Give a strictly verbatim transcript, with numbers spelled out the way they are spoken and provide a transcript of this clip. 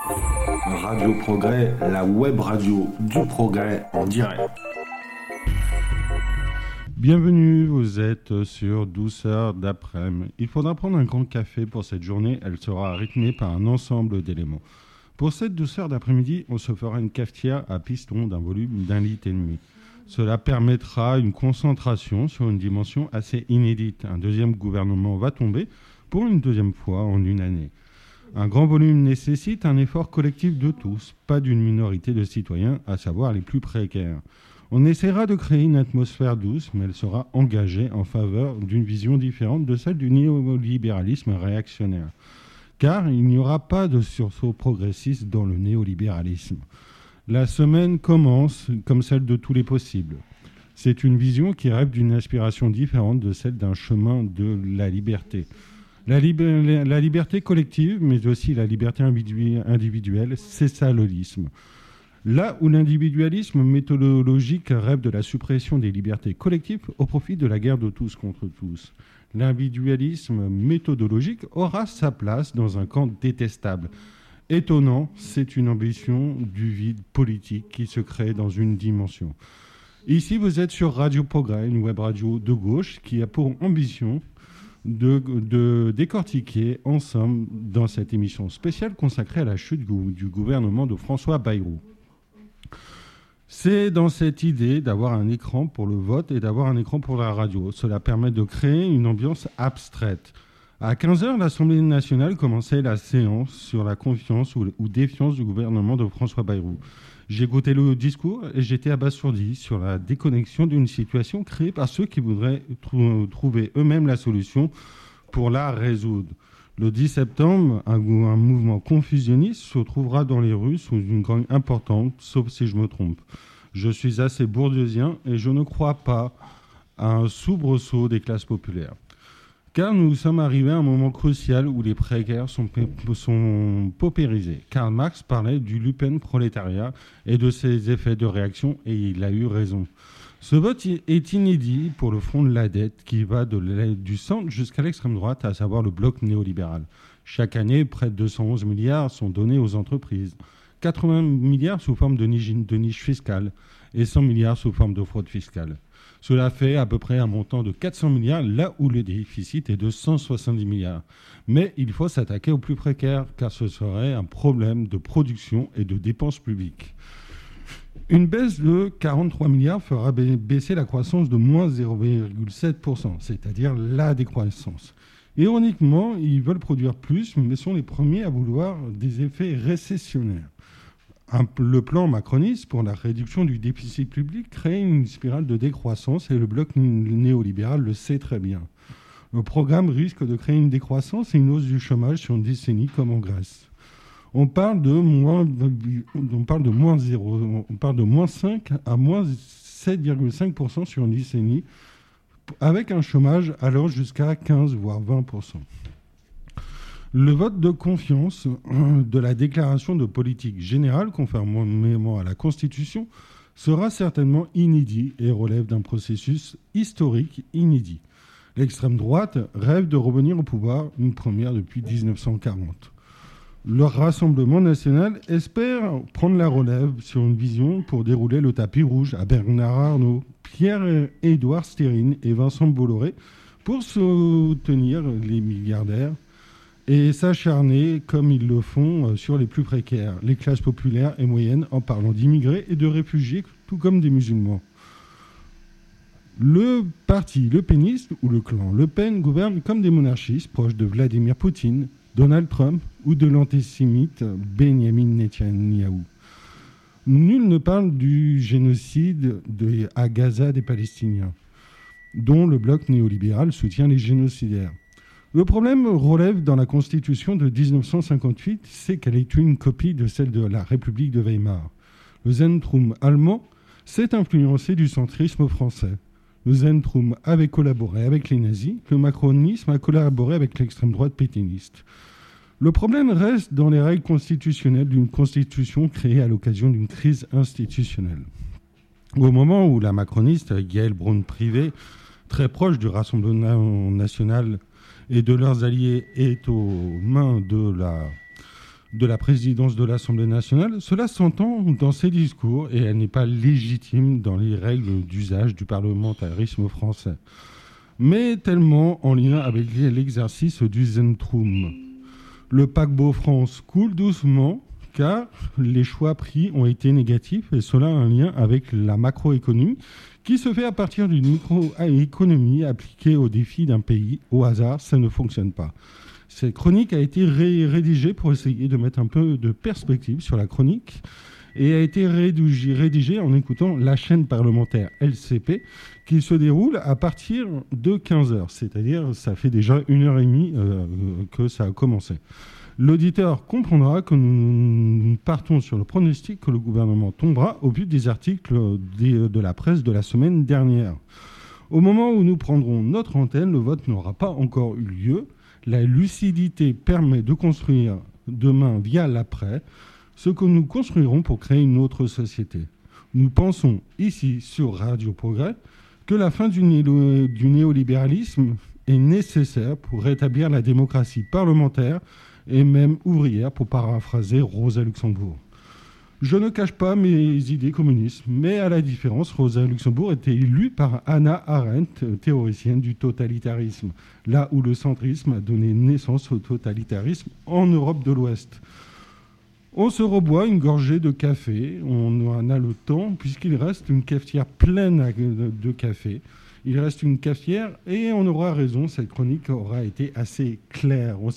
Radio Progrès, la web radio du progrès en direct. Bienvenue, vous êtes sur douze heures d'après-midi. Il faudra prendre un grand café pour cette journée, elle sera rythmée par un ensemble d'éléments. Pour cette douze heures d'après-midi, on se fera une cafetière à piston d'un volume d'un litre et demi. Cela permettra une concentration sur une dimension assez inédite. Un deuxième gouvernement va tomber pour une deuxième fois en une année. Un grand volume nécessite un effort collectif de tous, pas d'une minorité de citoyens, à savoir les plus précaires. On essaiera de créer une atmosphère douce, mais elle sera engagée en faveur d'une vision différente de celle du néolibéralisme réactionnaire. Car il n'y aura pas de sursaut progressiste dans le néolibéralisme. La semaine commence comme celle de tous les possibles. C'est une vision qui rêve d'une aspiration différente de celle d'un chemin de la liberté. La, lib- la liberté collective, mais aussi la liberté individuelle, c'est ça l'holisme. Là où l'individualisme méthodologique rêve de la suppression des libertés collectives au profit de la guerre de tous contre tous, l'individualisme méthodologique aura sa place dans un camp détestable. Étonnant, c'est une ambition du vide politique qui se crée dans une dimension. Ici, vous êtes sur Radio Progrès, une web radio de gauche qui a pour ambition de, de décortiquer ensemble dans cette émission spéciale consacrée à la chute du, du gouvernement de François Bayrou. C'est dans cette idée d'avoir un écran pour le vote et d'avoir un écran pour la radio. Cela permet de créer une ambiance abstraite. À quinze heures, l'Assemblée nationale commençait la séance sur la confiance ou, ou défiance du gouvernement de François Bayrou. J'ai écouté le discours et j'étais abasourdi sur la déconnexion d'une situation créée par ceux qui voudraient tr- trouver eux-mêmes la solution pour la résoudre. Le dix septembre, un, un mouvement confusionniste se trouvera dans les rues sous une grogne importante, sauf si je me trompe. Je suis assez bourdieusien et je ne crois pas à un soubresaut des classes populaires. Car nous sommes arrivés à un moment crucial où les précaires sont, sont paupérisés. Karl Marx parlait du lumpenprolétariat et de ses effets de réaction, et il a eu raison. Ce vote est inédit pour le front de la dette qui va de du centre jusqu'à l'extrême droite, à savoir le bloc néolibéral. Chaque année, près de deux cent onze milliards sont donnés aux entreprises. quatre-vingts milliards sous forme de niche, de niche fiscale et cent milliards sous forme de fraude fiscale. Cela fait à peu près un montant de quatre cents milliards, là où le déficit est de cent soixante-dix milliards. Mais il faut s'attaquer aux plus précaires, car ce serait un problème de production et de dépenses publiques. Une baisse de quarante-trois milliards fera baisser la croissance de moins zéro virgule sept pour cent, c'est-à-dire la décroissance. Ironiquement, ils veulent produire plus, mais sont les premiers à vouloir des effets récessionnaires. Un, le plan macroniste pour la réduction du déficit public crée une spirale de décroissance et le bloc néolibéral le sait très bien. Le programme risque de créer une décroissance et une hausse du chômage sur une décennie comme en Grèce. On parle de moins, on parle de moins zéro, on parle de moins cinq à moins sept virgule cinq pour cent sur une décennie, avec un chômage allant jusqu'à quinze voire vingt pour cent. Le vote de confiance de la déclaration de politique générale, conformément à la Constitution, sera certainement inédit et relève d'un processus historique inédit. L'extrême droite rêve de revenir au pouvoir, une première depuis dix-neuf cent quarante. Le Rassemblement national espère prendre la relève sur une vision pour dérouler le tapis rouge à Bernard Arnault, Pierre-Édouard Stérine et Vincent Bolloré pour soutenir les milliardaires et s'acharner, comme ils le font, sur les plus précaires, les classes populaires et moyennes, en parlant d'immigrés et de réfugiés, tout comme des musulmans. Le parti Le Peniste ou le clan Le Pen gouverne comme des monarchistes proches de Vladimir Poutine, Donald Trump ou de l'antisémite Benjamin Netanyahou. Nul ne parle du génocide de, à Gaza des Palestiniens, dont le bloc néolibéral soutient les génocidaires. Le problème relève dans la Constitution de dix-neuf cent cinquante-huit, c'est qu'elle est une copie de celle de la République de Weimar. Le Zentrum allemand s'est influencé du centrisme français. Le Zentrum avait collaboré avec les nazis, le macronisme a collaboré avec l'extrême droite pétainiste. Le problème reste dans les règles constitutionnelles d'une constitution créée à l'occasion d'une crise institutionnelle. Au moment où la macroniste Yaël Braun-Pivet, très proche du Rassemblement national et de leurs alliés, est aux mains de la, de la présidence de l'Assemblée nationale, cela s'entend dans ses discours et elle n'est pas légitime dans les règles d'usage du parlementarisme français, mais tellement en lien avec l'exercice du Zentrum. Le paquebot France coule doucement car les choix pris ont été négatifs et cela a un lien avec la macroéconomie qui se fait à partir d'une microéconomie appliquée aux défis d'un pays. Au hasard, ça ne fonctionne pas. Cette chronique a été ré- rédigée pour essayer de mettre un peu de perspective sur la chronique et a été rédigée, rédigée en écoutant la chaîne parlementaire L C P qui se déroule à partir de quinze heures, c'est-à-dire ça fait déjà une heure et demie euh, que ça a commencé. L'auditeur comprendra que nous partons sur le pronostic que le gouvernement tombera au vu des articles des, de la presse de la semaine dernière. Au moment où nous prendrons notre antenne, le vote n'aura pas encore eu lieu. La lucidité permet de construire demain via l'après ce que nous construirons pour créer une autre société. Nous pensons ici sur Radio Progrès que la fin du, né- du néolibéralisme est nécessaire pour rétablir la démocratie parlementaire et même ouvrière, pour paraphraser Rosa Luxembourg. Je ne cache pas mes idées communistes, mais à la différence, Rosa Luxembourg était élue par Hannah Arendt, théoricienne du totalitarisme, là où le centrisme a donné naissance au totalitarisme en Europe de l'Ouest. On se reboit une gorgée de café, on en a le temps, puisqu'il reste une cafetière pleine de café. Il reste une cafetière et on aura raison, cette chronique aura été assez claire. On